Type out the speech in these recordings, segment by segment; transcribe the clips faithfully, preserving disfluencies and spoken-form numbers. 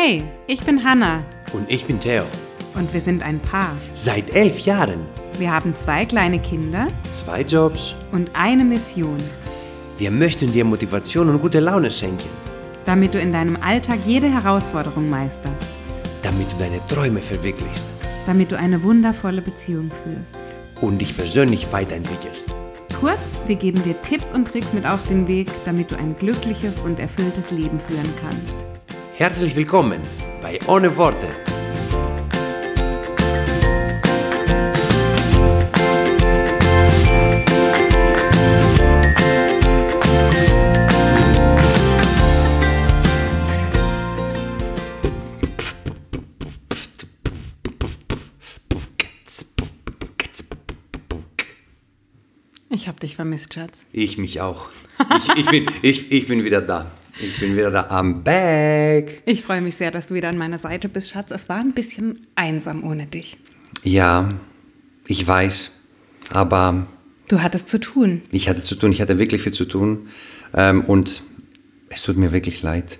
Hi, ich bin Hannah. Und ich bin Theo. Und wir sind ein Paar. Seit elf Jahren. Wir haben zwei kleine Kinder. Zwei Jobs. Und eine Mission. Wir möchten dir Motivation und gute Laune schenken. Damit du in deinem Alltag jede Herausforderung meisterst. Damit du deine Träume verwirklichst. Damit du eine wundervolle Beziehung führst. Und dich persönlich weiterentwickelst. Kurz, wir geben dir Tipps und Tricks mit auf den Weg, damit du ein glückliches und erfülltes Leben führen kannst. Herzlich willkommen bei Ohne Worte. Ich hab dich vermisst, Schatz. Ich mich auch. Ich, ich, bin, ich, ich bin wieder da. Ich bin wieder da. I'm back. Ich freue mich sehr, dass du wieder an meiner Seite bist, Schatz. Es war ein bisschen einsam ohne dich. Ja, ich weiß. Aber du hattest zu tun. Ich hatte zu tun. Ich hatte wirklich viel zu tun. Ähm, und es tut mir wirklich leid.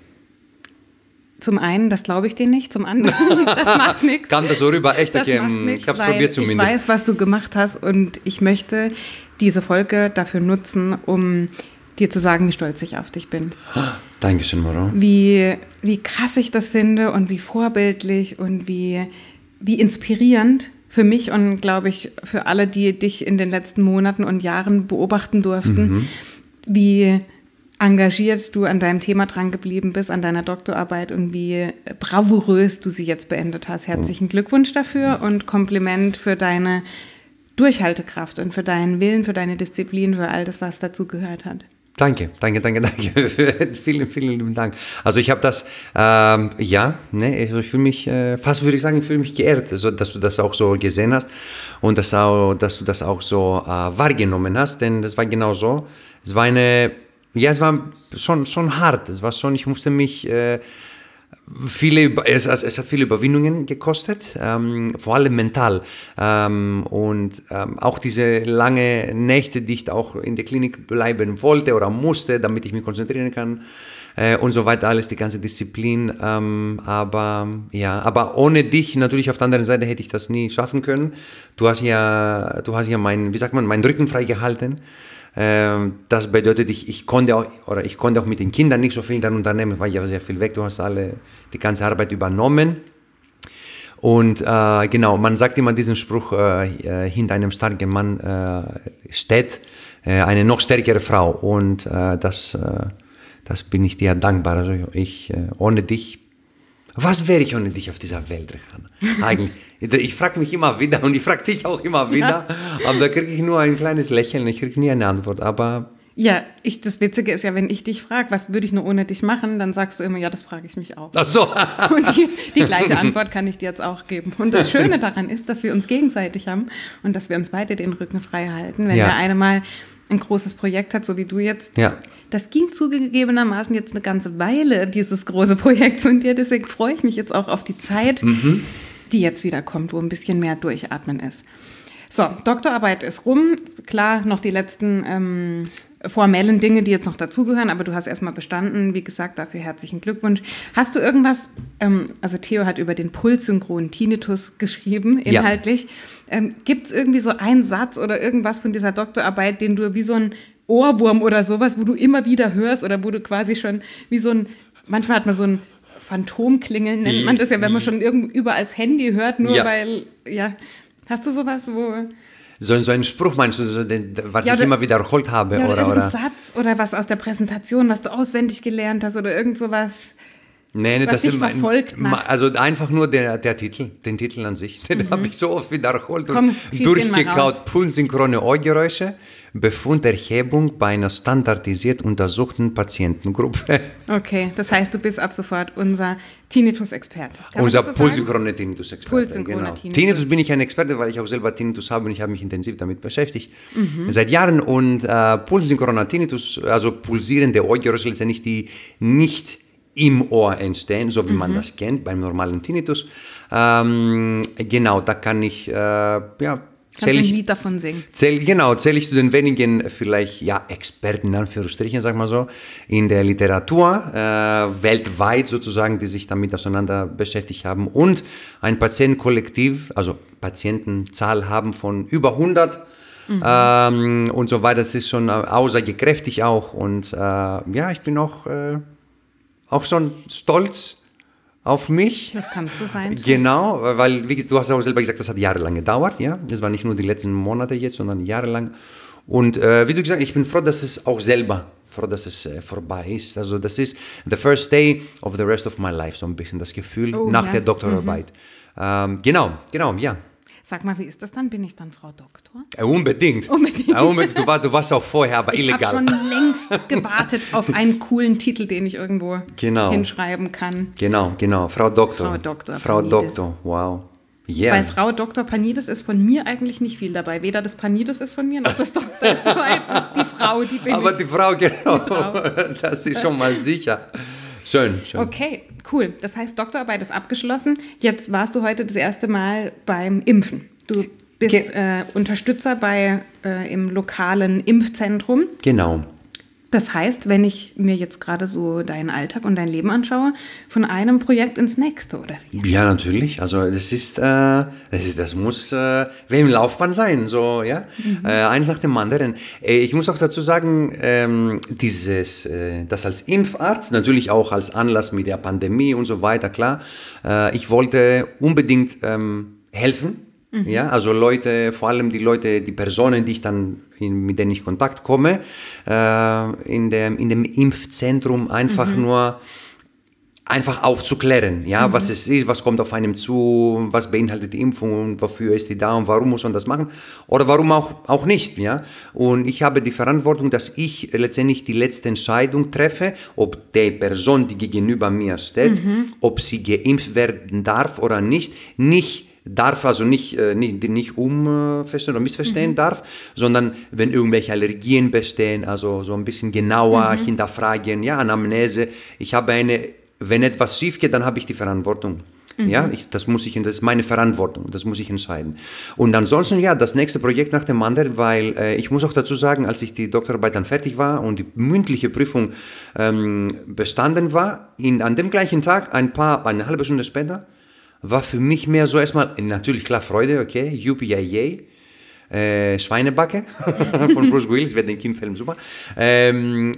Zum einen, das glaube ich dir nicht. Zum anderen, das macht nichts. Kam das so rüber? Echt? Das Okay, macht nix, ich habe es probiert zumindest. Ich weiß, was du gemacht hast und ich möchte diese Folge dafür nutzen, um dir zu sagen, wie stolz ich auf dich bin. Dankeschön, Moro. Wie, wie krass ich das finde und wie vorbildlich und wie, wie inspirierend für mich und, glaube ich, für alle, die dich in den letzten Monaten und Jahren beobachten durften, mhm. wie engagiert du an deinem Thema dran geblieben bist, an deiner Doktorarbeit und wie bravourös du sie jetzt beendet hast. Herzlichen Glückwunsch dafür und Kompliment für deine Durchhaltekraft und für deinen Willen, für deine Disziplin, für all das, was dazu gehört hat. Danke, danke, danke, danke. vielen, vielen lieben Dank. Also ich habe das, ähm, ja, ne, also ich fühle mich, äh, fast würde ich sagen, ich fühle mich geehrt, also, dass du das auch so gesehen hast und dass, auch, dass du das auch so äh, wahrgenommen hast, denn das war genau so. Es war eine, ja, es war schon, schon hart, es war schon, ich musste mich... Äh, Viele, es, es hat viele Überwindungen gekostet, ähm, vor allem mental. Ähm, und ähm, auch diese lange Nächte, die ich auch in der Klinik bleiben wollte oder musste, damit ich mich konzentrieren kann äh, und so weiter, alles, die ganze Disziplin. Ähm, aber ja, aber ohne dich natürlich auf der anderen Seite hätte ich das nie schaffen können. Du hast ja, du hast ja meinen, wie sagt man, meinen Rücken freigehalten. Das bedeutet, ich, ich, konnte auch, oder ich konnte auch mit den Kindern nicht so viel dann unternehmen, weil ich ja sehr viel weg, du hast alle die ganze Arbeit übernommen. Und äh, genau, man sagt immer diesen Spruch, äh, hinter einem starken Mann äh, steht äh, eine noch stärkere Frau. Und äh, das, äh, das bin ich dir dankbar. Also ich, äh, ohne dich, was wäre ich ohne dich auf dieser Welt, Rehana? Eigentlich. Ich frage mich immer wieder und ich frage dich auch immer wieder, ja. Aber da kriege ich nur ein kleines Lächeln, ich kriege nie eine Antwort, aber... Ja, ich, das Witzige ist ja, wenn ich dich frage, was würde ich nur ohne dich machen, dann sagst du immer, ja, das frage ich mich auch. Ach so. Und die, die gleiche Antwort kann ich dir jetzt auch geben. Und das Schöne daran ist, dass wir uns gegenseitig haben und dass wir uns beide den Rücken frei halten. Wenn ja. der eine mal ein großes Projekt hat, so wie du jetzt... Ja. Das ging zugegebenermaßen jetzt eine ganze Weile, dieses große Projekt von dir. Deswegen freue ich mich jetzt auch auf die Zeit, mhm. die jetzt wieder kommt, wo ein bisschen mehr Durchatmen ist. So, Doktorarbeit ist rum. Klar, noch die letzten ähm, formellen Dinge, die jetzt noch dazugehören, aber du hast erstmal bestanden. Wie gesagt, dafür herzlichen Glückwunsch. Hast du irgendwas, ähm, also Theo hat über den pulssynchronen Tinnitus geschrieben, inhaltlich. Ja. Ähm, gibt es irgendwie so einen Satz oder irgendwas von dieser Doktorarbeit, den du wie so ein Ohrwurm oder sowas, wo du immer wieder hörst oder wo du quasi schon wie so ein, manchmal hat man so ein Phantomklingeln, nennt man das ja, wenn man schon irgend, überall das Handy hört, nur ja. weil, ja, hast du sowas, wo... So, so einen Spruch meinst du, so den, was ja, oder, ich immer wiederholt habe? Ja, oder, oder, oder Satz oder was aus der Präsentation, was du auswendig gelernt hast oder irgend sowas... Nee, nee, was das dich ist verfolgt mein, macht. Also einfach nur der, der Titel, den Titel an sich. Den mhm. habe ich so oft wiederholt Komm, und durchgekaut. Pulssynchrone Ohrgeräusche, Befunderhebung bei einer standardisiert untersuchten Patientengruppe. Okay, das heißt, du bist ab sofort unser Tinnitus-Experte. Unser so pulssynchrone Tinnitus-Experte. Pulssynchrone genau. Tinnitus. Tinnitus bin ich ein Experte, weil ich auch selber Tinnitus habe und ich habe mich intensiv damit beschäftigt. Mhm. Seit Jahren. Und äh, pulssynchroner Tinnitus, also pulsierende Ohrgeräusche, letztendlich die nicht im Ohr entstehen, so wie mhm. man das kennt beim normalen Tinnitus. Ähm, genau, da kann ich äh, ja, Kannst du ein Lied davon singen? Zähl, genau, zähle ich zu den wenigen vielleicht, ja, Experten, in Anführungsstrichen, sag mal so, in der Literatur, äh, weltweit sozusagen, die sich damit auseinander beschäftigt haben und ein Patientenkollektiv, also Patientenzahl haben von über hundert mhm. ähm, und so weiter. Das ist schon aussagekräftig auch und äh, ja, ich bin auch, äh, auch schon stolz auf mich. Das kannst du sein. Genau, weil wie, du hast auch selber gesagt, das hat jahrelang gedauert, ja. Das war nicht nur die letzten Monate jetzt, sondern jahrelang. Und äh, wie du gesagt hast, ich bin froh, dass es auch selber, froh, dass es äh, vorbei ist. Also das ist the first day of the rest of my life, so ein bisschen das Gefühl oh, nach ja. der Doktorarbeit. Mhm. Ähm, genau, genau, ja. Sag mal, wie ist das dann? Bin ich dann Frau Doktor? Äh, unbedingt. Unbedingt. Äh, unbedingt. Du, war, du warst auch vorher, aber ich illegal. Ich habe schon längst gewartet auf einen coolen Titel, den ich irgendwo genau. hinschreiben kann. Genau, genau. Frau Doktor. Frau Doktor. Frau Panides. Doktor, wow. Yeah. Bei Frau Doktor Panides ist von mir eigentlich nicht viel dabei. Weder das Panides ist von mir, noch das Doktor ist dabei. Die Frau, die bin aber ich. die Frau, genau. Die Frau. Das ist schon mal sicher. Schön, schön. Okay, cool. Das heißt, Doktorarbeit ist abgeschlossen. Jetzt warst du heute das erste Mal beim Impfen. Du bist Ge- äh, Unterstützer bei, äh, im lokalen Impfzentrum. Genau. Das heißt, wenn ich mir jetzt gerade so deinen Alltag und dein Leben anschaue, von einem Projekt ins nächste, oder wie? Ja, natürlich. Also das ist, äh, das, ist das muss äh, wie im Laufbahn sein, so ja. Mhm. Äh, eins nach dem anderen. Äh, ich muss auch dazu sagen, ähm, dieses, äh, das als Impfarzt, natürlich auch als Anlass mit der Pandemie und so weiter, klar. Äh, ich wollte unbedingt ähm, helfen. Mhm. Ja, also Leute, vor allem die Leute, die Personen, die ich dann, in, mit denen ich in Kontakt komme, äh, in, dem, in dem Impfzentrum einfach mhm. nur einfach aufzuklären, ja, mhm. was es ist, was kommt auf einem zu, was beinhaltet die Impfung und wofür ist die da und warum muss man das machen oder warum auch, auch nicht, ja. Und ich habe die Verantwortung, dass ich letztendlich die letzte Entscheidung treffe, ob die Person, die gegenüber mir steht, mhm. ob sie geimpft werden darf oder nicht, nicht darf, also nicht, äh, nicht, nicht umverstehen oder missverstehen mhm. darf, sondern wenn irgendwelche Allergien bestehen, also so ein bisschen genauer mhm. hinterfragen, ja, Anamnese. Ich habe eine, wenn etwas schief geht, dann habe ich die Verantwortung. Mhm. Ja, ich, das muss ich, das ist meine Verantwortung, das muss ich entscheiden. Und ansonsten, ja, das nächste Projekt nach dem anderen, weil äh, ich muss auch dazu sagen, als ich die Doktorarbeit dann fertig war und die mündliche Prüfung ähm, bestanden war, in, an dem gleichen Tag, ein paar, eine halbe Stunde später, war für mich mehr so erstmal, natürlich klar Freude, okay, Yuppie, yay, äh, Schweinebacke von Bruce Willis, wird den Kindfilm super. Ähm,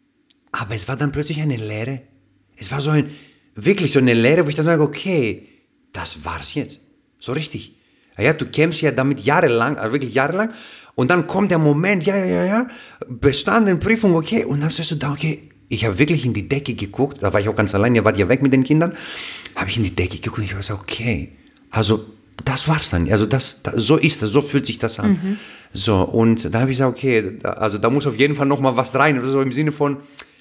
aber es war dann plötzlich eine Leere. Es war so ein, wirklich so eine Leere, wo ich dann sage, okay, das war's jetzt. So richtig. Ja, du kämpfst ja damit jahrelang, also wirklich jahrelang. Und dann kommt der Moment, ja, ja, ja, ja, bestanden, Prüfung, okay. Und dann sagst du da, okay, ich habe wirklich in die Decke geguckt, da war ich auch ganz allein, ihr wart ja weg mit den Kindern, habe ich in die Decke geguckt und ich habe gesagt, okay, also das war's dann, also das, das so ist das, so fühlt sich das an. Mhm. So, und da habe ich gesagt, okay, da, also da muss auf jeden Fall nochmal was rein, so im Sinne von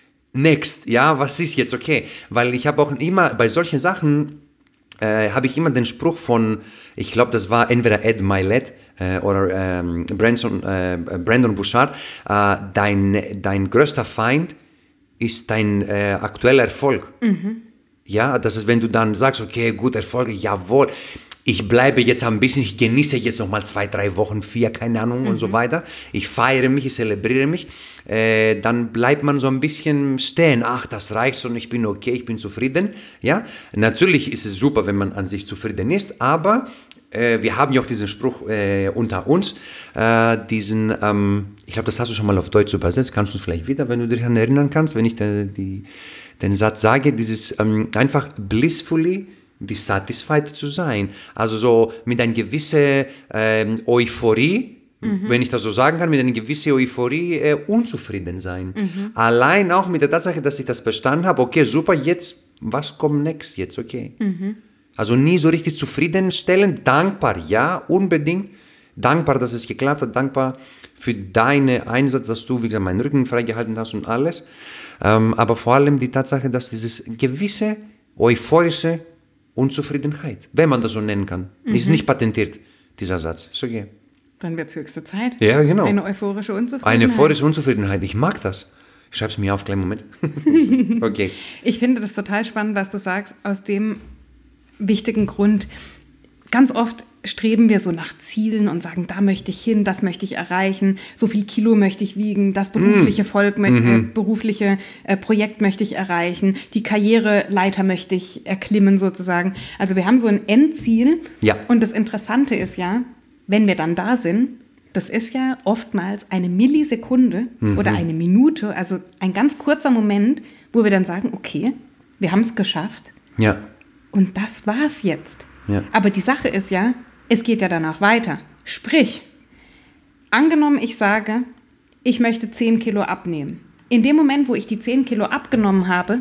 next, ja, was ist jetzt, okay, weil ich habe auch immer, bei solchen Sachen äh, habe ich immer den Spruch von, ich glaube, das war entweder Ed Milet äh, oder ähm, Brandon, äh, Brandon Bouchard, äh, dein, dein größter Feind ist dein äh, aktueller Erfolg. Mhm. Ja, das ist, wenn du dann sagst, okay, gut, Erfolg, jawohl, ich bleibe jetzt ein bisschen, ich genieße jetzt noch mal zwei, drei Wochen, vier, keine Ahnung mhm. und so weiter. Ich feiere mich, ich zelebriere mich. Äh, dann bleibt man so ein bisschen stehen. Ach, das reicht und ich bin okay, ich bin zufrieden. Ja, natürlich ist es super, wenn man an sich zufrieden ist, aber äh, wir haben ja auch diesen Spruch äh, unter uns, äh, diesen, ähm, ich glaube, das hast du schon mal auf Deutsch übersetzt, kannst du es vielleicht wieder, wenn du dich daran erinnern kannst, wenn ich de, die, den Satz sage, dieses ähm, einfach blissfully dissatisfied zu sein. Also so mit einer gewissen ähm, Euphorie, mhm. wenn ich das so sagen kann, mit einer gewissen Euphorie äh, unzufrieden sein. Mhm. Allein auch mit der Tatsache, dass ich das bestanden habe, okay, super, jetzt, was kommt next jetzt, okay. Mhm. Also nie so richtig zufriedenstellend, dankbar, ja, unbedingt, dankbar, dass es geklappt hat, dankbar für deinen Einsatz, dass du, wie gesagt, meinen Rücken freigehalten hast und alles. Ähm, aber vor allem die Tatsache, dass dieses gewisse euphorische Unzufriedenheit, wenn man das so nennen kann, mhm. ist nicht patentiert, dieser Satz. Ist okay. Dann wird es höchste Zeit. Ja, genau. Eine euphorische Unzufriedenheit. Eine euphorische Unzufriedenheit. Ich mag das. Ich schreibe es mir auf, kleinen Moment. Okay. Ich finde das total spannend, was du sagst, aus dem wichtigen Grund. Ganz oft streben wir so nach Zielen und sagen, da möchte ich hin, das möchte ich erreichen, so viel Kilo möchte ich wiegen, das berufliche Volk, mm. äh, berufliche äh, Projekt möchte ich erreichen, die Karriereleiter möchte ich erklimmen sozusagen. Also wir haben so ein Endziel. Ja. Und das Interessante ist ja, wenn wir dann da sind, das ist ja oftmals eine Millisekunde mhm. oder eine Minute, also ein ganz kurzer Moment, wo wir dann sagen, okay, wir haben es geschafft. Ja. Und das war's jetzt. Ja. Aber die Sache ist ja, es geht ja danach weiter. Sprich, angenommen, ich sage, ich möchte zehn Kilo abnehmen. In dem Moment, wo ich die zehn Kilo abgenommen habe,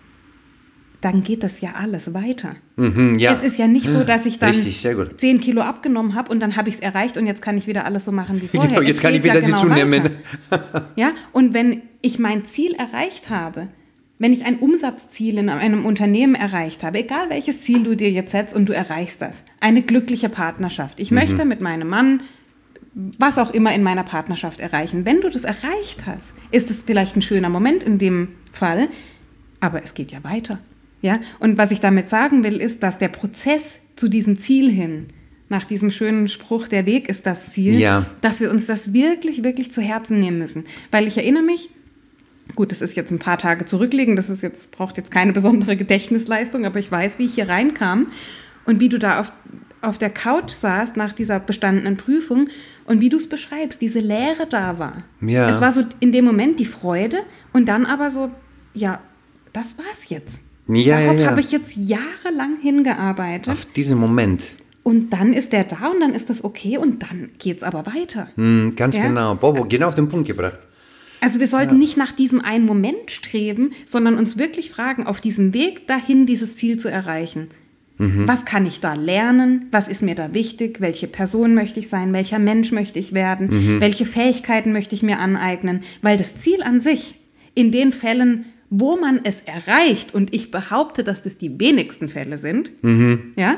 dann geht das ja alles weiter. Mhm, ja. Es ist ja nicht so, dass ich dann Richtig, sehr gut. zehn Kilo abgenommen habe und dann habe ich es erreicht und jetzt kann ich wieder alles so machen wie vorher. Genau, jetzt es kann ich geht wieder ja sie genau zunehmen. Ja, und wenn ich mein Ziel erreicht habe, wenn ich ein Umsatzziel in einem Unternehmen erreicht habe, egal welches Ziel du dir jetzt setzt und du erreichst das, eine glückliche Partnerschaft. Ich mhm. möchte mit meinem Mann was auch immer in meiner Partnerschaft erreichen. Wenn du das erreicht hast, ist es vielleicht ein schöner Moment in dem Fall, aber es geht ja weiter. Ja? Und was ich damit sagen will, ist, dass der Prozess zu diesem Ziel hin, nach diesem schönen Spruch, der Weg ist das Ziel, ja. dass wir uns das wirklich, wirklich zu Herzen nehmen müssen. Weil ich erinnere mich, gut, das ist jetzt ein paar Tage zurückliegend, das ist jetzt, braucht jetzt keine besondere Gedächtnisleistung, aber ich weiß, wie ich hier reinkam und wie du da auf, auf der Couch saßt nach dieser bestandenen Prüfung und wie du es beschreibst, diese Leere da war. Ja. Es war so in dem Moment die Freude und dann aber so, ja, das war's jetzt. Ja, Darauf ja, ja. habe ich jetzt jahrelang hingearbeitet. Auf diesen Moment. Und dann ist der da und dann ist das okay und dann geht's aber weiter. Hm, ganz ja? genau. Bobo, genau auf den Punkt gebracht. Also wir sollten ja. nicht nach diesem einen Moment streben, sondern uns wirklich fragen, auf diesem Weg dahin dieses Ziel zu erreichen. Mhm. Was kann ich da lernen? Was ist mir da wichtig? Welche Person möchte ich sein? Welcher Mensch möchte ich werden? Mhm. Welche Fähigkeiten möchte ich mir aneignen? Weil das Ziel an sich, in den Fällen, wo man es erreicht, und ich behaupte, dass das die wenigsten Fälle sind, mhm. ja,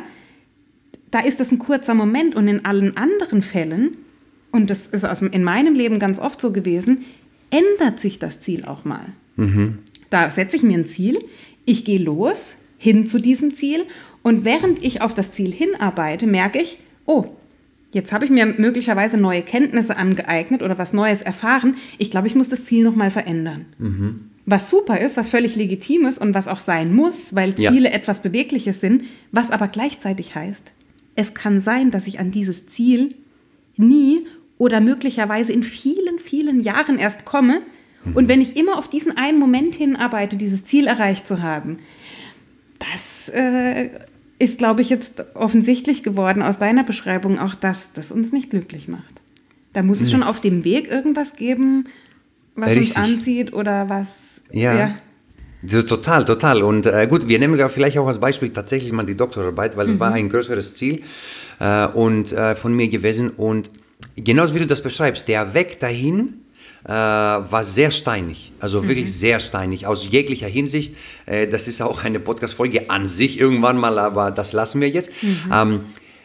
da ist das ein kurzer Moment und in allen anderen Fällen, und das ist aus, in meinem Leben ganz oft so gewesen, ändert sich das Ziel auch mal. Mhm. Da setze ich mir ein Ziel, ich gehe los hin zu diesem Ziel und während ich auf das Ziel hinarbeite, merke ich, oh, jetzt habe ich mir möglicherweise neue Kenntnisse angeeignet oder was Neues erfahren. Ich glaube, ich muss das Ziel nochmal verändern. Mhm. Was super ist, was völlig legitim ist und was auch sein muss, weil Ziele ja. etwas Bewegliches sind, was aber gleichzeitig heißt, es kann sein, dass ich an dieses Ziel nie oder möglicherweise in vielen, vielen Jahren erst komme. Mhm. Und wenn ich immer auf diesen einen Moment hinarbeite, dieses Ziel erreicht zu haben, das äh, ist, glaube ich, jetzt offensichtlich geworden aus deiner Beschreibung auch, dass das uns nicht glücklich macht. Da muss es mhm. schon auf dem Weg irgendwas geben, was Richtig. uns anzieht oder was... Ja. ja. So, total, total. Und äh, gut, wir nehmen ja vielleicht auch als Beispiel tatsächlich mal die Doktorarbeit, weil es mhm. war ein größeres Ziel äh, und äh, von mir gewesen. Und genauso wie du das beschreibst, der Weg dahin äh, war sehr steinig, also mhm. wirklich sehr steinig, aus jeglicher Hinsicht. Äh, das ist auch eine Podcast-Folge an sich irgendwann mal, aber das lassen wir jetzt. Mhm. Ähm,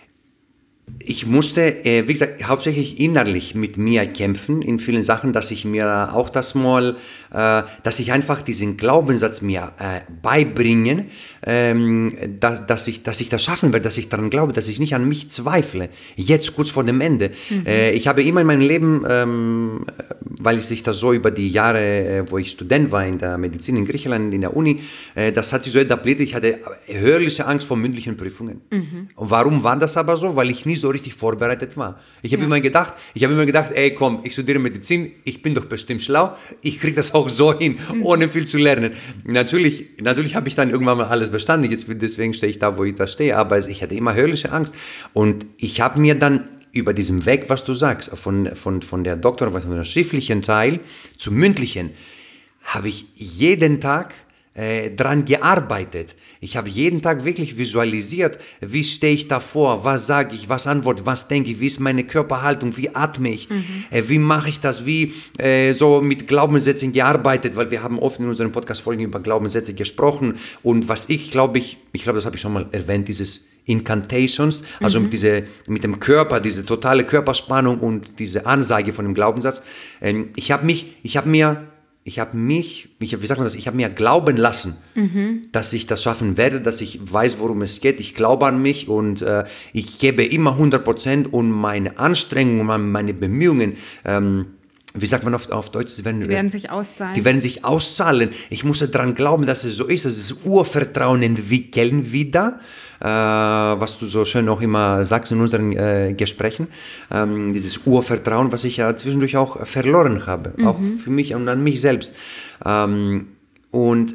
Ich musste, äh, wie gesagt, hauptsächlich innerlich mit mir kämpfen in vielen Sachen, dass ich mir auch das mal, äh, dass ich einfach diesen Glaubenssatz mir äh, beibringen, ähm, dass, dass, ich, dass ich das schaffen werde, dass ich daran glaube, dass ich nicht an mich zweifle. Jetzt kurz vor dem Ende. Mhm. Äh, ich habe immer in meinem Leben, ähm, weil ich sich das so über die Jahre, äh, wo ich Student war in der Medizin in Griechenland, in der Uni, äh, das hat sich so etabliert, ich hatte höherliche Angst vor mündlichen Prüfungen. Mhm. Und warum war das aber so? Weil ich nie so richtig vorbereitet war. Ich habe ja. immer gedacht, ich habe immer gedacht, ey komm, ich studiere Medizin, ich bin doch bestimmt schlau, ich kriege das auch so hin, mhm. ohne viel zu lernen. Natürlich, natürlich habe ich dann irgendwann mal alles bestanden, jetzt deswegen stehe ich da, wo ich da stehe, aber ich hatte immer höllische Angst und ich habe mir dann über diesen Weg, was du sagst, von, von, von der Doktor, von der schriftlichen Teil zum mündlichen, habe ich jeden Tag Äh, dran gearbeitet. Ich habe jeden Tag wirklich visualisiert, wie stehe ich davor, was sage ich, was antworte, was denke ich, wie ist meine Körperhaltung, wie atme ich, mhm. äh, wie mache ich das, wie äh, so mit Glaubenssätzen gearbeitet, weil wir haben oft in unseren Podcast-Folgen über Glaubenssätze gesprochen und was ich glaube ich, ich glaube, das habe ich schon mal erwähnt, dieses Incantations, also mhm. mit, diese, mit dem Körper, diese totale Körperspannung und diese Ansage von dem Glaubenssatz. Ähm, ich habe mich, ich habe mir ich habe mich, ich, wie sagt man das, ich habe mir glauben lassen, mhm. dass ich das schaffen werde, dass ich weiß, worum es geht. Ich glaube an mich und äh, ich gebe immer hundert Prozent und meine Anstrengungen, meine Bemühungen, ähm, wie sagt man auf, auf Deutsch? Die werden, die werden sich auszahlen. Die werden sich auszahlen. Ich muss daran glauben, dass es so ist, dass das Urvertrauen entwickeln wieder, äh, was du so schön auch immer sagst in unseren äh, Gesprächen, ähm, dieses Urvertrauen, was ich ja zwischendurch auch verloren habe, mhm. auch für mich und an mich selbst. Ähm, und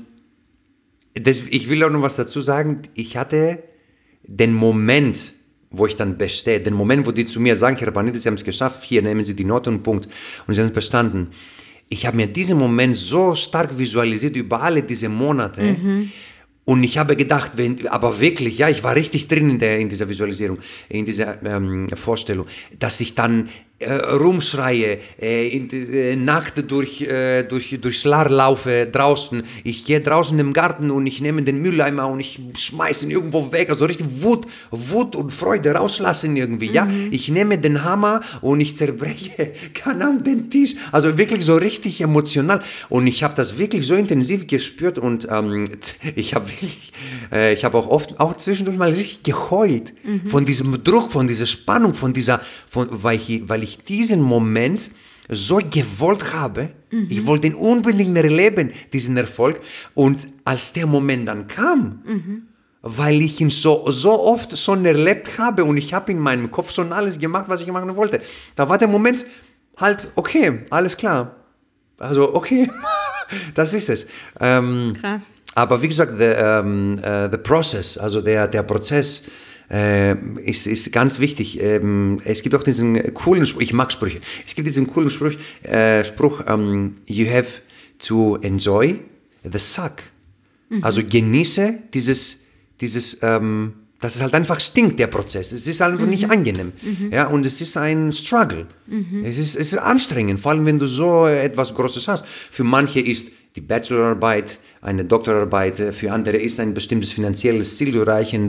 das, ich will auch noch was dazu sagen, ich hatte den Moment, wo ich dann bestehe, den Moment, wo die zu mir sagen, Herr Rabanidis, Sie haben es geschafft, hier nehmen Sie die Note und Punkt. Und Sie haben es bestanden. Ich habe mir diesen Moment so stark visualisiert über alle diese Monate. Mhm. Und ich habe gedacht, wenn, aber wirklich, ja, ich war richtig drin in, der, in dieser Visualisierung, in dieser ähm, Vorstellung, dass ich dann äh, rumschreie, äh, in die äh, Nacht durch, äh, durch, durchs Laar laufe draußen. Ich gehe draußen im Garten und ich nehme den Mülleimer und ich schmeiße ihn irgendwo weg. Also richtig Wut, Wut und Freude rauslassen irgendwie. Mhm. Ja? Ich nehme den Hammer und ich zerbreche keine Ahnung, den Tisch. Also wirklich so richtig emotional. Und ich habe das wirklich so intensiv gespürt und ähm, ich habe wirklich, äh, ich habe auch oft, auch zwischendurch mal richtig geheult. Mhm. Von diesem Druck, von dieser Spannung, von dieser, von, weil ich, weil ich diesen Moment so gewollt habe, mhm. ich wollte ihn unbedingt erleben, diesen Erfolg. Und als der Moment dann kam, mhm. weil ich ihn so, so oft schon erlebt habe und ich habe in meinem Kopf schon alles gemacht, was ich machen wollte, da war der Moment halt, okay, alles klar. Also, okay, das ist es. Ähm, Krass. Aber wie gesagt, the, um, uh, the process, also der, der Prozess, Äh, ist, ist ganz wichtig. Ähm, es gibt auch diesen coolen Spruch, ich mag Sprüche, es gibt diesen coolen Spruch, äh, Spruch um, you have to enjoy the suck. Mhm. Also genieße dieses, dieses ähm, dass es halt einfach stinkt, der Prozess. Es ist einfach mhm. nicht angenehm. Mhm. Ja, und es ist ein Struggle. Mhm. Es, ist, es ist anstrengend, vor allem wenn du so etwas Großes hast. Für manche ist die Bachelorarbeit, eine Doktorarbeit, für andere ist ein bestimmtes finanzielles Ziel zu erreichen,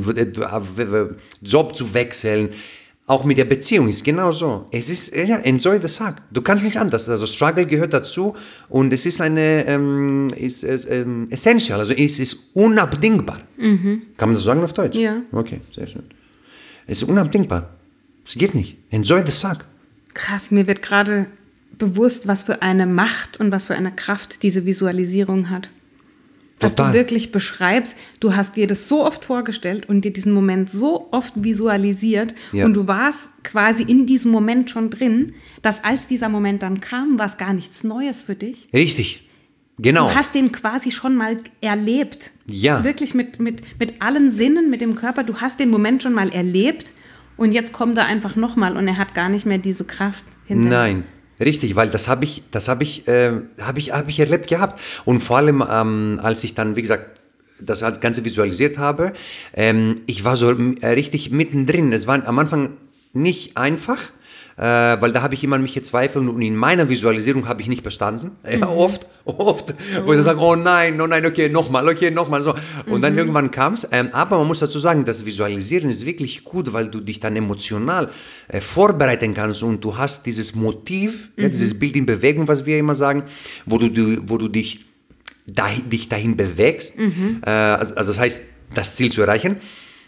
Job zu wechseln. Auch mit der Beziehung ist genau so. Es ist, ja, enjoy the suck. Du kannst nicht anders. Also Struggle gehört dazu und es ist eine, ähm, ist, ist ähm, essential, also es ist unabdingbar. Mhm. Kann man das sagen auf Deutsch? Ja. Okay, sehr schön. Es ist unabdingbar. Es geht nicht. Enjoy the suck. Krass, mir wird gerade bewusst, was für eine Macht und was für eine Kraft diese Visualisierung hat. Dass Total. Du wirklich beschreibst, du hast dir das so oft vorgestellt und dir diesen Moment so oft visualisiert ja. und du warst quasi in diesem Moment schon drin, dass als dieser Moment dann kam, war es gar nichts Neues für dich. Richtig, genau. Du hast den quasi schon mal erlebt. Ja. Wirklich mit, mit, mit allen Sinnen, mit dem Körper, du hast den Moment schon mal erlebt und jetzt kommt er einfach nochmal und er hat gar nicht mehr diese Kraft hinterher. Nein. Richtig, weil das habe ich, das habe ich, äh, habe ich, habe ich erlebt gehabt. Und vor allem, ähm, als ich dann, wie gesagt, das Ganze visualisiert habe, ähm, ich war so äh, richtig mittendrin. Es war am Anfang nicht einfach, äh, weil da habe ich immer an mich gezweifelt und in meiner Visualisierung habe ich nicht bestanden. Mhm. Ja, oft, oft, oh. wo ich dann sage, oh nein, oh nein, okay, nochmal, okay, nochmal, so. Und mhm. dann irgendwann kam es. Ähm, aber man muss dazu sagen, das Visualisieren ist wirklich gut, weil du dich dann emotional äh, vorbereiten kannst und du hast dieses Motiv, mhm. ja, dieses Bild in Bewegung, was wir immer sagen, wo du, du, wo du dich, dahin, dich dahin bewegst. Mhm. Äh, also, also das heißt, das Ziel zu erreichen.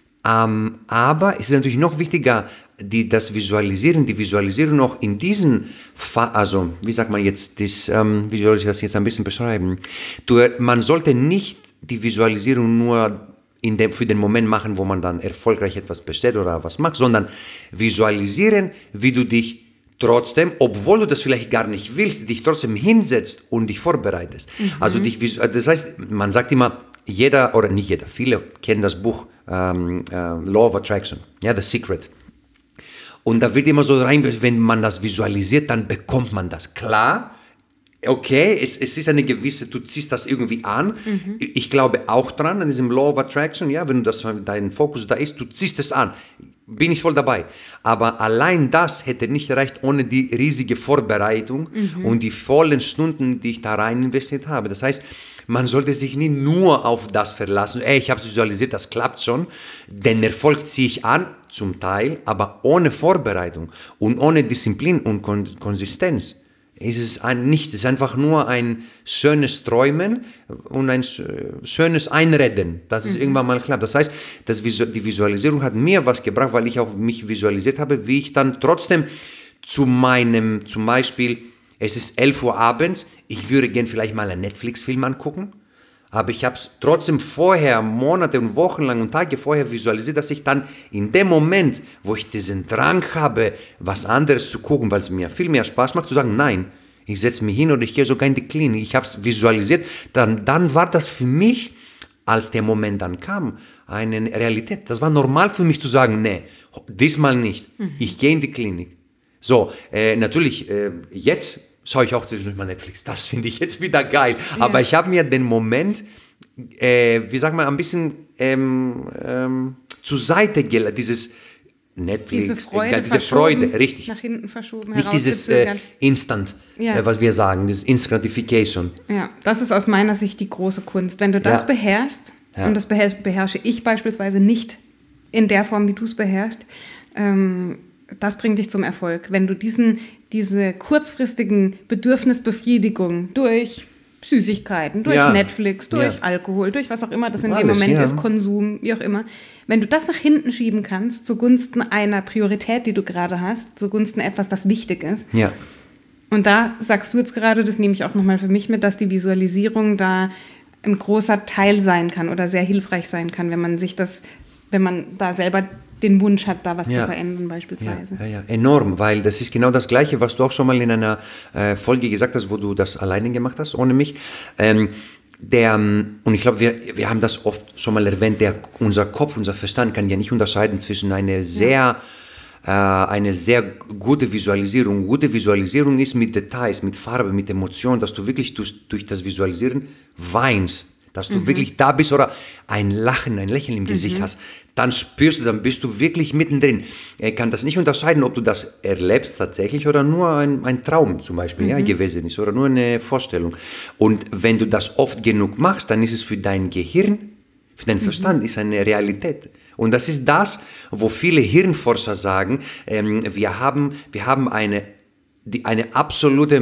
Ähm, aber es ist natürlich noch wichtiger, die, das Visualisieren, die Visualisierung noch in diesen, Fa- also wie sagt man jetzt, das, ähm, wie soll ich das jetzt ein bisschen beschreiben? Du, man sollte nicht die Visualisierung nur in dem, für den Moment machen, wo man dann erfolgreich etwas bestellt oder was macht, sondern visualisieren, wie du dich trotzdem, obwohl du das vielleicht gar nicht willst, dich trotzdem hinsetzt und dich vorbereitest. Mhm. Also dich, das heißt, man sagt immer, jeder, oder nicht jeder, viele kennen das Buch ähm, äh, Law of Attraction, ja, The Secret. Und da wird immer so rein, wenn man das visualisiert, dann bekommt man das. Klar, okay, es, es ist eine gewisse, du ziehst das irgendwie an. Mhm. Ich glaube auch dran, an diesem Law of Attraction, ja, wenn das, dein Fokus da ist, du ziehst es an. Bin ich voll dabei. Aber allein das hätte nicht erreicht ohne die riesige Vorbereitung mhm. und die vollen Stunden, die ich da rein investiert habe. Das heißt, man sollte sich nicht nur auf das verlassen, ey, ich habe es visualisiert, das klappt schon. Den Erfolg ziehe ich an, zum Teil, aber ohne Vorbereitung und ohne Disziplin und Kon- Konsistenz. ist es ein nichts, es ist einfach nur ein schönes Träumen und ein schönes Einreden, dass es mhm. irgendwann mal klappt. Das heißt, das, die Visualisierung hat mir was gebracht, weil ich auch mich visualisiert habe, wie ich dann trotzdem zu meinem, zum Beispiel, es ist elf Uhr abends, ich würde gerne vielleicht mal einen Netflix-Film angucken, aber ich habe es trotzdem vorher, Monate und Wochen lang und Tage vorher visualisiert, dass ich dann in dem Moment, wo ich diesen Drang habe, was anderes zu gucken, weil es mir viel mehr Spaß macht, zu sagen, nein, ich setze mich hin oder ich gehe sogar in die Klinik. Ich habe es visualisiert. Dann, dann war das für mich, als der Moment dann kam, eine Realität. Das war normal für mich zu sagen, nee, diesmal nicht. Mhm. Ich gehe in die Klinik. So, äh, natürlich, äh, jetzt schaue ich auch zwischendurch mal Netflix. Das finde ich jetzt wieder geil. Ja. Aber ich habe mir den Moment, äh, wie sagt man, ein bisschen ähm, ähm, zur Seite gelegt, dieses Netflix, diese Freude, äh, diese Freude, richtig. Nach hinten verschoben, nicht dieses äh, Instant, ja. äh, was wir sagen, dieses Instant Gratification. Ja, das ist aus meiner Sicht die große Kunst. Wenn du das ja. beherrschst, ja. und das beherrsche ich beispielsweise nicht in der Form, wie du es beherrschst, ähm, das bringt dich zum Erfolg. Wenn du diesen, diese kurzfristigen Bedürfnisbefriedigung durch Süßigkeiten, durch ja. Netflix, durch ja. Alkohol, durch was auch immer das in Alles, dem Moment ja. ist, Konsum, wie auch immer. Wenn du das nach hinten schieben kannst, zugunsten einer Priorität, die du gerade hast, zugunsten etwas, das wichtig ist. Ja. Und da sagst du jetzt gerade, das nehme ich auch nochmal für mich mit, dass die Visualisierung da ein großer Teil sein kann oder sehr hilfreich sein kann, wenn man sich das, wenn man da selber den Wunsch hat, da was ja. zu verändern beispielsweise. Ja, ja, ja, enorm, weil das ist genau das Gleiche, was du auch schon mal in einer äh, Folge gesagt hast, wo du das alleine gemacht hast, ohne mich. Ähm, der, und ich glaube, wir, wir haben das oft schon mal erwähnt, der, unser Kopf, unser Verstand kann ja nicht unterscheiden zwischen einer sehr, ja. äh, eine sehr gute Visualisierung. Gute Visualisierung ist mit Details, mit Farbe, mit Emotionen, dass du wirklich durch, durch das Visualisieren weinst. Dass du mhm. wirklich da bist oder ein Lachen, ein Lächeln im Gesicht mhm. hast, dann spürst du, dann bist du wirklich mittendrin. Er kann das nicht unterscheiden, ob du das erlebst tatsächlich oder nur ein, ein Traum zum Beispiel mhm. ja, gewesen ist oder nur eine Vorstellung. Und wenn du das oft genug machst, dann ist es für dein Gehirn, für deinen Verstand, mhm. ist eine Realität. Und das ist das, wo viele Hirnforscher sagen, ähm, wir haben, wir haben eine Die, eine absolute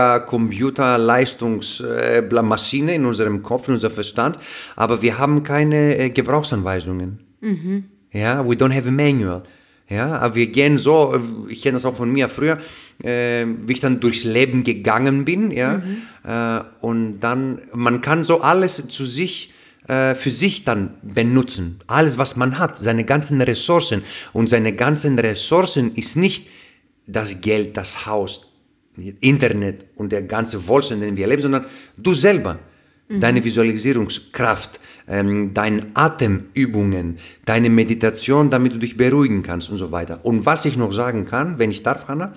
Mega-Computer-Leistungsmaschine in unserem Kopf, in unserem Verstand, aber wir haben keine äh, Gebrauchsanweisungen. Mhm. Ja, we don't have a manual. Ja, aber wir gehen so, ich kenne das auch von mir früher, äh, wie ich dann durchs Leben gegangen bin, ja, mhm. äh, und dann, man kann so alles zu sich äh, für sich dann benutzen. Alles, was man hat, seine ganzen Ressourcen. Und seine ganzen Ressourcen ist nicht das Geld, das Haus, Internet und der ganze Wohlstand, den wir erleben, sondern du selber, mhm. deine Visualisierungskraft, ähm, deine Atemübungen, deine Meditation, damit du dich beruhigen kannst und so weiter. Und was ich noch sagen kann, wenn ich darf, Hanna,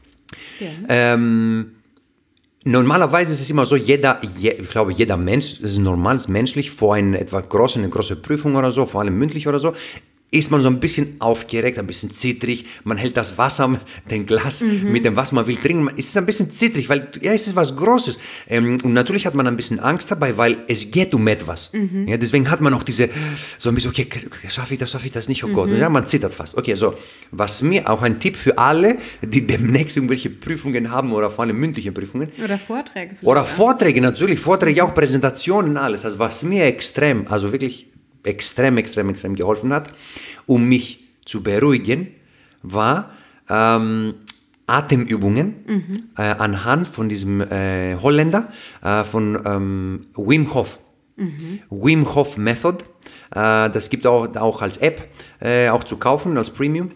ja. ähm, normalerweise ist es immer so, jeder, je, ich glaube, jeder Mensch, das ist normal, ist menschlich, vor einer etwa großen, eine große Prüfung oder so, vor allem mündlich oder so, ist man so ein bisschen aufgeregt, ein bisschen zittrig, man hält das Wasser, den Glas mhm. mit dem Wasser, man will trinken, es ist ein bisschen zittrig, weil ja, es ist was Großes. Ähm, und natürlich hat man ein bisschen Angst dabei, weil es geht um etwas. Mhm. Ja, deswegen hat man auch diese, so ein bisschen, okay, schaffe ich das, schaffe ich das nicht, oh Gott. Mhm. Ja, man zittert fast. Okay, so, was mir auch ein Tipp für alle, die demnächst irgendwelche Prüfungen haben oder vor allem mündliche Prüfungen. Oder Vorträge. Vielleicht oder Vorträge, natürlich, Vorträge, auch Präsentationen, alles. Also was mir extrem, also wirklich extrem, extrem, extrem geholfen hat, um mich zu beruhigen, war ähm, Atemübungen mhm. äh, anhand von diesem äh, Holländer, äh, von ähm, Wim Hof. Mhm. Wim Hof Method. Äh, das gibt es auch, auch als App, äh, auch zu kaufen, als Premium.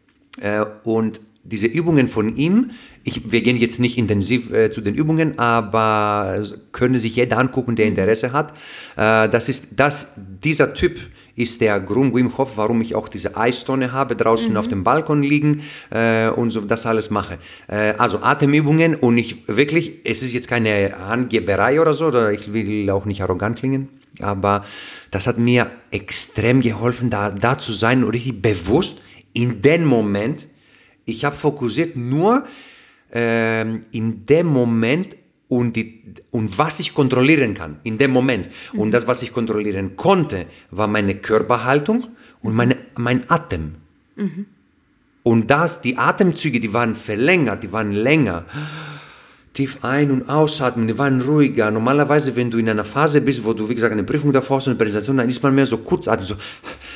Äh, und diese Übungen von ihm, ich, wir gehen jetzt nicht intensiv äh, zu den Übungen, aber können sich jeder angucken, der Interesse hat. Äh, das ist, das, dieser Typ ist der Grund, Wim Hof, warum ich auch diese Eistonne habe, draußen mhm. auf dem Balkon liegen äh, und so das alles mache. Äh, also Atemübungen und ich wirklich, es ist jetzt keine Angeberei oder so, oder ich will auch nicht arrogant klingen, aber das hat mir extrem geholfen, da, da zu sein und richtig bewusst in dem Moment. Ich habe fokussiert nur ähm, in dem Moment und, die, und was ich kontrollieren kann, in dem Moment. Mhm. Und das, was ich kontrollieren konnte, war meine Körperhaltung und meine, mein Atem. Mhm. Und das, die Atemzüge, die waren verlängert, die waren länger. tief ein- und ausatmen, die waren ruhiger. Normalerweise, wenn du in einer Phase bist, wo du, wie gesagt, eine Prüfung davor hast, eine Präsentation, dann ist man mehr so kurzatmig, so.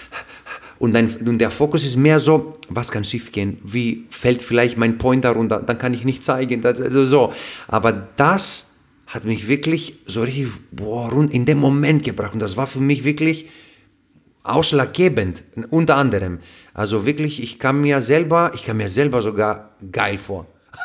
Und, dein, und der Fokus ist mehr so, was kann schief gehen? Wie fällt vielleicht mein Pointer runter? Dann kann ich nicht zeigen. Das, also so. Aber das hat mich wirklich so richtig boah, rund in den Moment gebracht. Und das war für mich wirklich ausschlaggebend, unter anderem. Also wirklich, ich kam mir selber, ich kam mir selber sogar geil vor.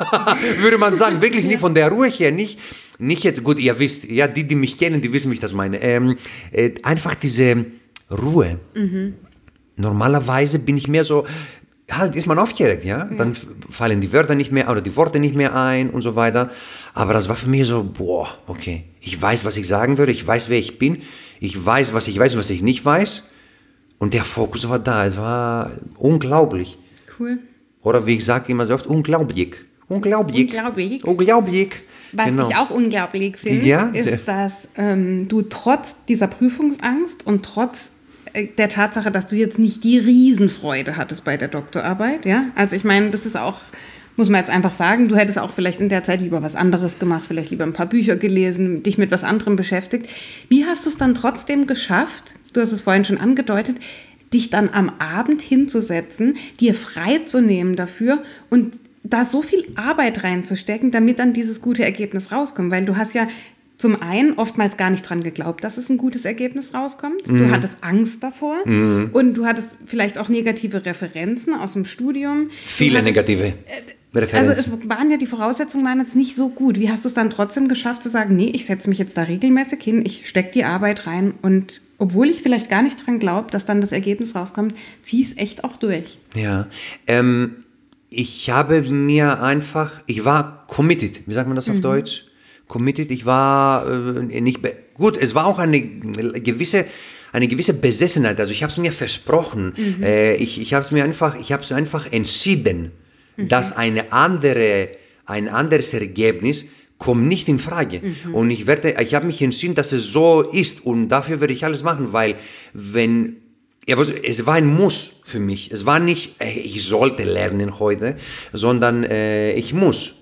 Würde man sagen, wirklich nicht von der Ruhe her, nicht, nicht jetzt, gut, ihr wisst, ja, die, die mich kennen, die wissen, wie ich das meine. Ähm, äh, einfach diese Ruhe. Mhm. Normalerweise bin ich mehr so, halt ist man aufgeregt, ja? ja, dann fallen die Wörter nicht mehr oder die Worte nicht mehr ein und so weiter. Aber das war für mich so, boah, okay, ich weiß, was ich sagen würde, ich weiß, wer ich bin, ich weiß, was ich weiß und was ich nicht weiß. Und der Fokus war da, es war unglaublich. Cool. Oder wie ich sage immer so oft, unglaublich. Unglaublich. Unglaublich. Unglaublich. Was genau. ich auch unglaublich finde, ja, ist, dass ähm, du trotz dieser Prüfungsangst und trotz der Tatsache, dass du jetzt nicht die Riesenfreude hattest bei der Doktorarbeit, ja, also ich meine, das ist auch, muss man jetzt einfach sagen, du hättest auch vielleicht in der Zeit lieber was anderes gemacht, vielleicht lieber ein paar Bücher gelesen, dich mit was anderem beschäftigt. Wie hast du es dann trotzdem geschafft, du hast es vorhin schon angedeutet, dich dann am Abend hinzusetzen, dir freizunehmen dafür und da so viel Arbeit reinzustecken, damit dann dieses gute Ergebnis rauskommt, weil du hast ja zum einen oftmals gar nicht dran geglaubt, dass es ein gutes Ergebnis rauskommt. Mhm. Du hattest Angst davor mhm. und du hattest vielleicht auch negative Referenzen aus dem Studium. Viele hattest, negative äh, Referenzen. Also es waren ja, die Voraussetzungen waren jetzt nicht so gut. Wie hast du es dann trotzdem geschafft zu sagen, nee, ich setze mich jetzt da regelmäßig hin, ich stecke die Arbeit rein und obwohl ich vielleicht gar nicht dran glaube, dass dann das Ergebnis rauskommt, zieh es echt auch durch. Ja, ähm, ich habe mir einfach, ich war committed, wie sagt man das auf mhm. Deutsch? Committed, ich war äh, nicht, be- gut, es war auch eine gewisse, eine gewisse Besessenheit, also ich habe es mir versprochen, mhm. äh, ich, ich habe es mir einfach, ich habe es einfach entschieden, mhm. dass eine andere, ein anderes Ergebnis kommt nicht in Frage. Mhm. Und ich werde, ich habe mich entschieden, dass es so ist und dafür werde ich alles machen, weil wenn, ja, es war ein Muss für mich, es war nicht, ich sollte lernen heute, sondern äh, ich muss.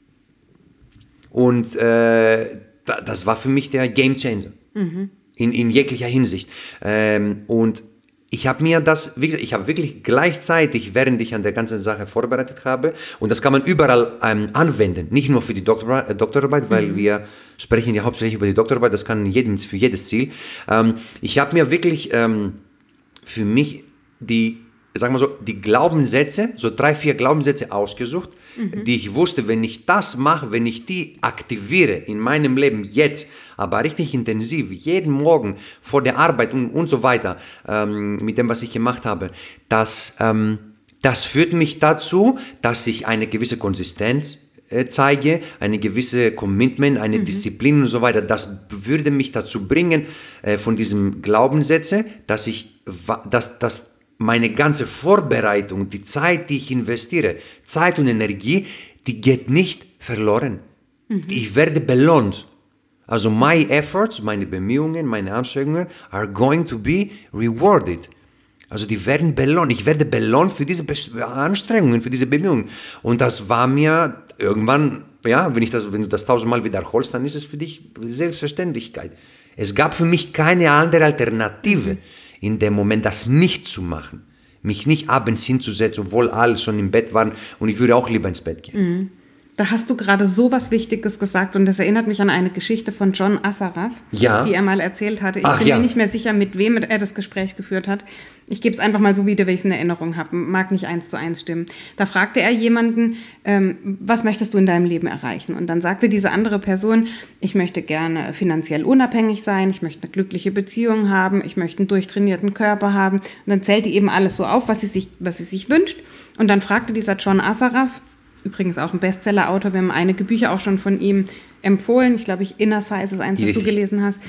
Und äh, das war für mich der Game Changer mhm. in, in jeglicher Hinsicht. Ähm, und ich habe mir das, wie gesagt, ich habe wirklich gleichzeitig, während ich an der ganzen Sache vorbereitet habe, und das kann man überall ähm, anwenden, nicht nur für die Doktor, äh, Doktorarbeit, weil mhm. wir sprechen ja hauptsächlich über die Doktorarbeit, das kann jedem, für jedes Ziel. Ähm, ich habe mir wirklich ähm, für mich die, sagen wir so, die Glaubenssätze, so drei, vier Glaubenssätze ausgesucht, mhm. die ich wusste, wenn ich das mache, wenn ich die aktiviere in meinem Leben jetzt, aber richtig intensiv, jeden Morgen vor der Arbeit und, und so weiter, ähm, mit dem, was ich gemacht habe, das, ähm, das führt mich dazu, dass ich eine gewisse Konsistenz äh, zeige, eine gewisse Commitment, eine mhm. Disziplin und so weiter. Das würde mich dazu bringen, äh, von diesem Glaubenssätze, dass ich, dass, dass meine ganze Vorbereitung, die Zeit, die ich investiere, Zeit und Energie, die geht nicht verloren. Mhm. Ich werde belohnt. Also my efforts, meine Bemühungen, meine Anstrengungen are going to be rewarded. Also die werden belohnt. Ich werde belohnt für diese Anstrengungen, für diese Bemühungen. Und das war mir irgendwann, ja, wenn ich das, wenn du das tausendmal wiederholst, dann ist es für dich Selbstverständlichkeit. Es gab für mich keine andere Alternative. Mhm. In dem Moment das nicht zu machen, mich nicht abends hinzusetzen, obwohl alle schon im Bett waren und ich würde auch lieber ins Bett gehen. Mhm. Da hast du gerade so was Wichtiges gesagt und das erinnert mich an eine Geschichte von John Assaraf, ja. die er mal erzählt hatte. Ich Ach, bin ja. mir nicht mehr sicher, mit wem er das Gespräch geführt hat. Ich gebe es einfach mal so wieder, wie ich es in Erinnerung habe. Mag nicht eins zu eins stimmen. Da fragte er jemanden, ähm, was möchtest du in deinem Leben erreichen? Und dann sagte diese andere Person, ich möchte gerne finanziell unabhängig sein, ich möchte eine glückliche Beziehung haben, ich möchte einen durchtrainierten Körper haben. Und dann zählte eben alles so auf, was sie sich, was sie sich wünscht. Und dann fragte dieser John Assaraf, übrigens auch ein Bestseller-Autor, wir haben einige Bücher auch schon von ihm empfohlen. Ich glaube, ich Inner Size ist eins, was du gelesen hast.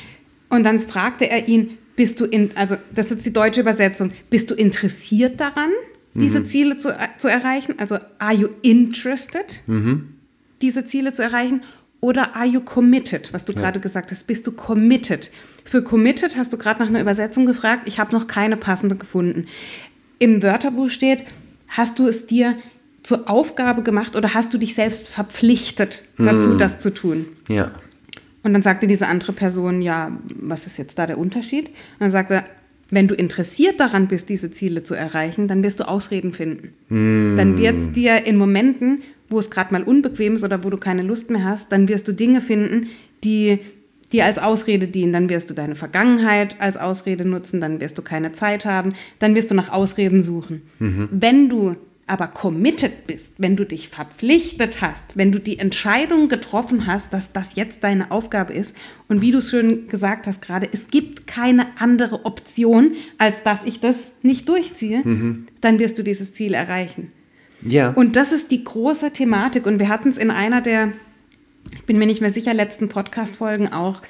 Und dann fragte er ihn, bist du in, also das ist jetzt die deutsche Übersetzung, bist du interessiert daran, mhm. diese Ziele zu, zu erreichen? Also are you interested, mhm. diese Ziele zu erreichen? Oder are you committed, was du ja. gerade gesagt hast, bist du committed? Für committed hast du gerade nach einer Übersetzung gefragt, ich habe noch keine passende gefunden. Im Wörterbuch steht, hast du es dir zur Aufgabe gemacht oder hast du dich selbst verpflichtet dazu, mm. das zu tun? Ja. Und dann sagte diese andere Person, ja, was ist jetzt da der Unterschied? Und dann sagte er, wenn du interessiert daran bist, diese Ziele zu erreichen, dann wirst du Ausreden finden. Mm. Dann wird es dir in Momenten, wo es gerade mal unbequem ist oder wo du keine Lust mehr hast, dann wirst du Dinge finden, die dir als Ausrede dienen. Dann wirst du deine Vergangenheit als Ausrede nutzen, dann wirst du keine Zeit haben, dann wirst du nach Ausreden suchen. Mhm. Wenn du aber committed bist, wenn du dich verpflichtet hast, wenn du die Entscheidung getroffen hast, dass das jetzt deine Aufgabe ist und wie du es schön gesagt hast gerade, es gibt keine andere Option, als dass ich das nicht durchziehe, mhm. dann wirst du dieses Ziel erreichen. Ja. Und das ist die große Thematik und wir hatten es in einer der, ich bin mir nicht mehr sicher, letzten Podcast-Folgen auch,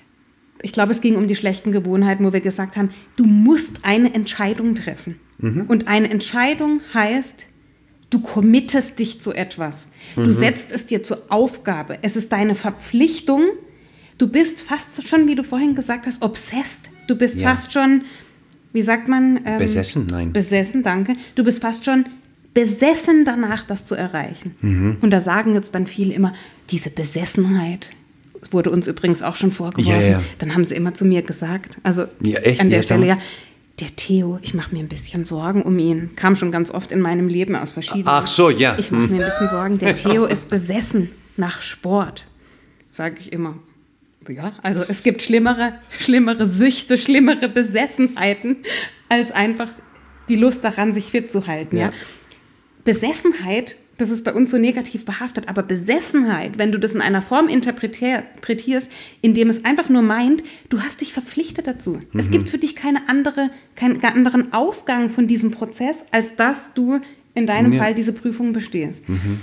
ich glaube, es ging um die schlechten Gewohnheiten, wo wir gesagt haben, du musst eine Entscheidung treffen. Mhm. Und eine Entscheidung heißt, du committest dich zu etwas. Mhm. Du setzt es dir zur Aufgabe. Es ist deine Verpflichtung. Du bist fast schon, wie du vorhin gesagt hast, obsessed. Du bist ja. fast schon, wie sagt man? Ähm, besessen, nein. Besessen, danke. Du bist fast schon besessen danach, das zu erreichen. Mhm. Und da sagen jetzt dann viele immer, diese Besessenheit, das wurde uns übrigens auch schon vorgeworfen, ja, ja. dann haben sie immer zu mir gesagt, also ja, echt, an der jetzt Stelle, ja, der Theo, ich mache mir ein bisschen Sorgen um ihn. Kam schon ganz oft in meinem Leben aus verschiedenen. Ach so, ja. Ich mache mir ein bisschen Sorgen, der Theo ist besessen nach Sport, sage ich immer. Ja, also es gibt schlimmere, schlimmere Süchte, schlimmere Besessenheiten, als einfach die Lust daran, sich fit zu halten, ja. ja? Besessenheit, das ist bei uns so negativ behaftet, aber Besessenheit, wenn du das in einer Form interpretierst, indem es einfach nur meint, du hast dich verpflichtet dazu. Mhm. Es gibt für dich keine andere, keinen anderen Ausgang von diesem Prozess, als dass du in deinem ja. Fall diese Prüfung bestehst. Mhm.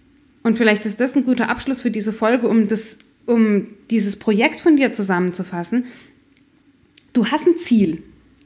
Und vielleicht ist das ein guter Abschluss für diese Folge, um, das, um dieses Projekt von dir zusammenzufassen. Du hast ein Ziel.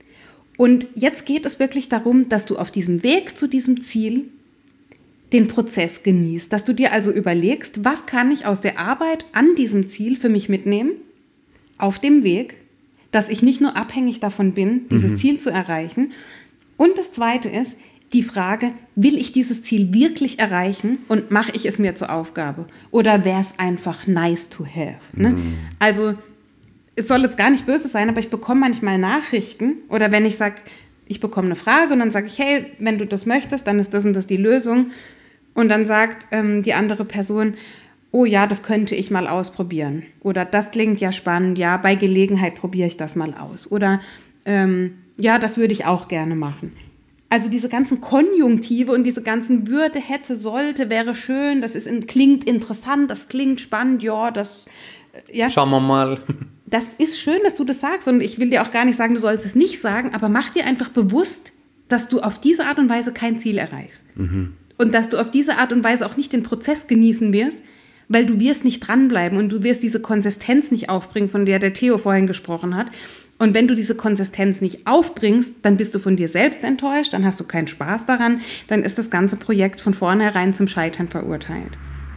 Und jetzt geht es wirklich darum, dass du auf diesem Weg zu diesem Ziel den Prozess genießt, dass du dir also überlegst, was kann ich aus der Arbeit an diesem Ziel für mich mitnehmen, auf dem Weg, dass ich nicht nur abhängig davon bin, dieses mhm. Ziel zu erreichen. Und das Zweite ist die Frage, will ich dieses Ziel wirklich erreichen und mache ich es mir zur Aufgabe? Oder wäre es einfach nice to have? Ne? Mhm. Also es soll jetzt gar nicht böse sein, aber ich bekomme manchmal Nachrichten oder wenn ich sage, ich bekomme eine Frage und dann sage ich, hey, wenn du das möchtest, dann ist das und das die Lösung. Und dann sagt ähm, die andere Person, oh ja, das könnte ich mal ausprobieren. Oder das klingt ja spannend, ja, bei Gelegenheit probiere ich das mal aus. Oder ähm, ja, das würde ich auch gerne machen. Also diese ganzen Konjunktive und diese ganzen Würde, hätte, sollte, wäre schön, das ist, klingt interessant, das klingt spannend, ja, das... Ja. Schauen wir mal. Das ist schön, dass du das sagst und ich will dir auch gar nicht sagen, du sollst es nicht sagen, aber mach dir einfach bewusst, dass du auf diese Art und Weise kein Ziel erreichst. Mhm. Und dass du auf diese Art und Weise auch nicht den Prozess genießen wirst, weil du wirst nicht dranbleiben und du wirst diese Konsistenz nicht aufbringen, von der der Theo vorhin gesprochen hat. Und wenn du diese Konsistenz nicht aufbringst, dann bist du von dir selbst enttäuscht, dann hast du keinen Spaß daran, dann ist das ganze Projekt von vornherein zum Scheitern verurteilt.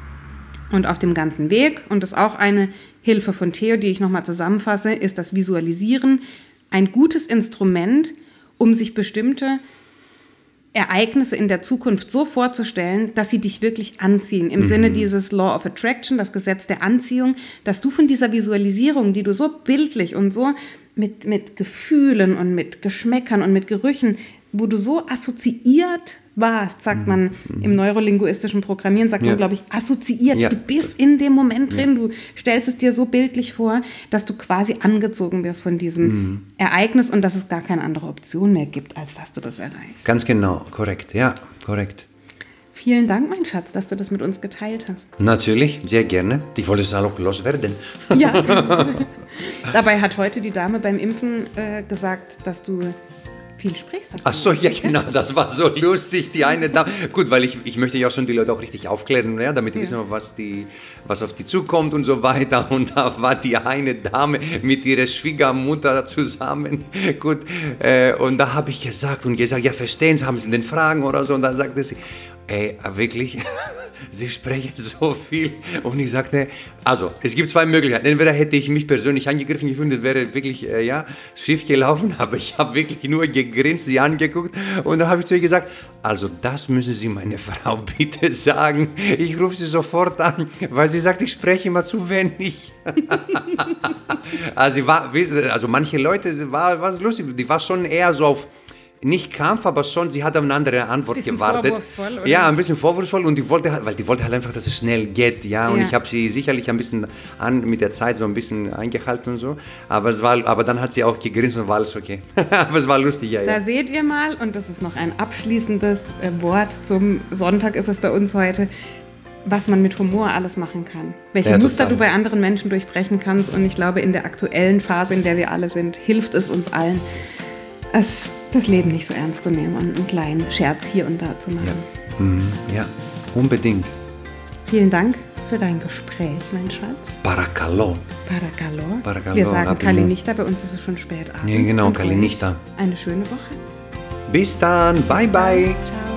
Und auf dem ganzen Weg, und das ist auch eine Hilfe von Theo, die ich nochmal zusammenfasse, ist das Visualisieren ein gutes Instrument, um sich bestimmte Ereignisse in der Zukunft so vorzustellen, dass sie dich wirklich anziehen. Im mhm. Sinne dieses Law of Attraction, das Gesetz der Anziehung, dass du von dieser Visualisierung, die du so bildlich und so mit, mit Gefühlen und mit Geschmäckern und mit Gerüchen, wo du so assoziiert warst, sagt man im neurolinguistischen Programmieren, sagt ja. man, glaube ich, assoziiert. Ja. Du bist in dem Moment drin, ja. du stellst es dir so bildlich vor, dass du quasi angezogen wirst von diesem mhm. Ereignis und dass es gar keine andere Option mehr gibt, als dass du das erreichst. Ganz genau, korrekt, ja, korrekt. Vielen Dank, mein Schatz, dass du das mit uns geteilt hast. Natürlich, sehr gerne. Ich wollte es auch loswerden. Ja. Dabei hat heute die Dame beim Impfen äh, gesagt, dass du viel sprichst. Ach so, ja genau, das war so lustig, die eine Dame. Gut, weil ich, ich möchte ja auch schon die Leute auch richtig aufklären, ja, damit die ja. wissen, was, die, was auf die zukommt und so weiter. Und da war die eine Dame mit ihrer Schwiegermutter zusammen. Gut, äh, und da habe ich gesagt und gesagt, ja, verstehen Sie, haben Sie denn Fragen oder so? Und dann sagte sie, ey, wirklich? Sie sprechen so viel. Und ich sagte, also, es gibt zwei Möglichkeiten. Entweder hätte ich mich persönlich angegriffen gefühlt, das wäre wirklich, äh, ja, schief gelaufen, aber ich habe wirklich nur gegrinst, sie angeguckt und dann habe ich zu ihr gesagt, also das müssen Sie meine Frau bitte sagen. Ich rufe sie sofort an, weil sie sagt, ich spreche immer zu wenig. also, sie war, also manche Leute, war was lustig, die war schon eher so auf, nicht Kampf, aber schon, sie hat auf eine andere Antwort bisschen gewartet. Vorwurfsvoll, oder? Ja, ein bisschen vorwurfsvoll und die wollte halt, weil die wollte halt einfach, dass es schnell geht, ja. Und ja. ich habe sie sicherlich ein bisschen an, mit der Zeit so ein bisschen eingehalten und so. Aber es war, aber dann hat sie auch gegrinst und war alles okay. aber es war lustig, ja. Da ja. seht ihr mal, und das ist noch ein abschließendes äh, Wort zum Sonntag ist es bei uns heute, was man mit Humor alles machen kann. Welche Ja, Muster total. du bei anderen Menschen durchbrechen kannst. Und ich glaube, in der aktuellen Phase, in der wir alle sind, hilft es uns allen, es, das Leben nicht so ernst zu nehmen und einen kleinen Scherz hier und da zu machen. Ja, mhm. ja. unbedingt. Vielen Dank für dein Gespräch, mein Schatz. Parakalon. Parakalor. Parakalor, Wir sagen Abend. Kalinichta, bei uns ist es schon spät abends. Ja, genau, Und euch Kalinichta. Eine schöne Woche. Bis dann, bye bye. Ciao.